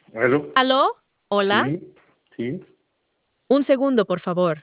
¿Aló? ¿Aló? ¿Hola? Sí, sí, Un segundo, por favor.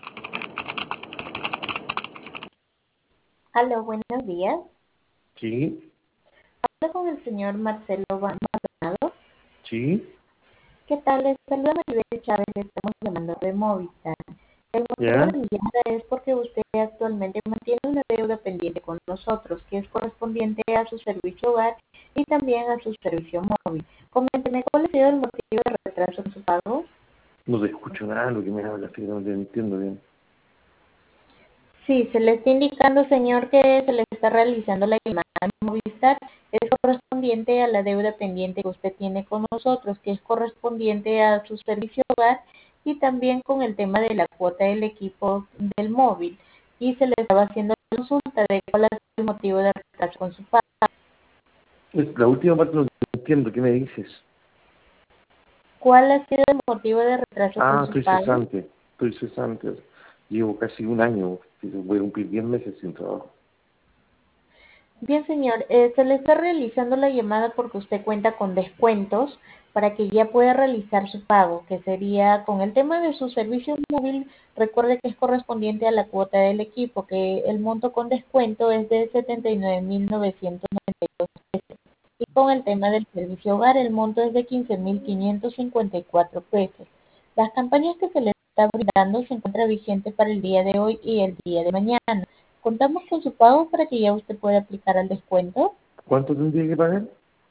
Aló, buenos días. sí, Hablo con el señor Marcelo Maldonado. sí, ¿Qué tal? Les saluda Maribel Chávez, le estamos llamando de Movistar. El motivo ya. de mi llamada es porque usted actualmente mantiene una deuda pendiente con nosotros, que es correspondiente a su servicio hogar y también a su servicio móvil. Coménteme, ¿cuál ha sido el motivo de retraso en su pago? No te escucho nada lo que me hablas, que no te entiendo bien. Sí, se le está indicando, señor, que se le está realizando la llamada en Movistar. Es correspondiente a la deuda pendiente que usted tiene con nosotros, que es correspondiente a su servicio hogar y también con el tema de la cuota del equipo del móvil. Y se le estaba haciendo la consulta de cuál es el motivo de retraso con su pago. La última parte no te entiendo, ¿qué me dices? ¿Cuál ha sido el motivo de retraso con Ah, su pago? estoy cesante. Llevo casi un año, voy a cumplir 10 meses sin trabajo. Bien, señor, se le está realizando la llamada porque usted cuenta con descuentos para que ya pueda realizar su pago, que sería con el tema de su servicio móvil. Recuerde que es correspondiente a la cuota del equipo, que el monto con descuento es de 79.992 pesos. Y con el tema del servicio hogar, el monto es de 15.554 pesos. Las campañas que se le está brindando se encuentran vigentes para el día de hoy y el día de mañana. Contamos con su pago para que ya usted pueda aplicar al descuento. ¿Cuánto tendría que pagar?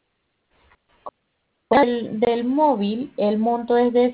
Del móvil, el monto es de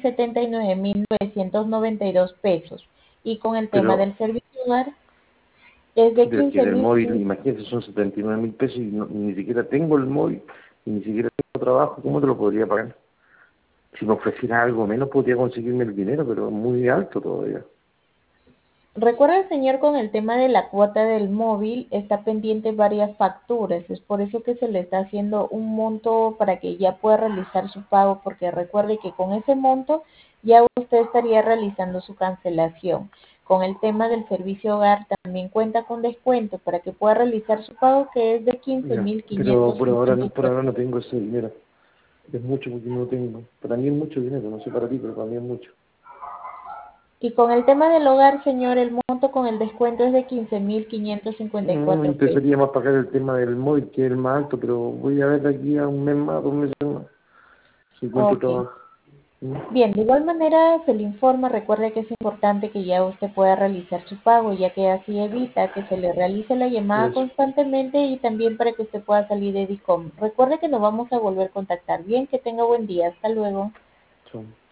79.992 pesos. Y con el tema Pero, del servicio hogar es sí, de pero es que del móvil, 15.000. imagínate, son 79.000 pesos y ni siquiera tengo el móvil, y ni siquiera tengo trabajo, ¿cómo te lo podría pagar? Si me ofreciera algo menos podría conseguirme el dinero, pero es muy alto todavía. Recuerda, señor, con el tema de la cuota del móvil, está pendiente varias facturas. Es por eso que se le está haciendo un monto para que ya pueda realizar su pago, porque recuerde que con ese monto ya usted estaría realizando su cancelación. Con el tema del servicio hogar también cuenta con descuento para que pueda realizar su pago, que es de quince Ya, mil pero quinientos cincuenta y por cuatro ahora no tengo ese dinero. Es mucho porque no tengo. Para mí es mucho dinero, no sé para ti, pero para mí es mucho. Y con el tema del hogar, señor, el monto con el descuento es de 15.554 pesos. Empezaría más a pagar el tema del móvil, que es el más alto, pero voy a ver de aquí a un mes más, 2 meses más, si encuentro Ok. trabajo. ¿Mm? Bien, de igual manera se le informa, recuerde que es importante que ya usted pueda realizar su pago, ya que así evita que se le realice la llamada Eso. constantemente y también para que usted pueda salir de DICOM. Recuerde que nos vamos a volver a contactar. Bien, que tenga buen día. Hasta luego. Chao.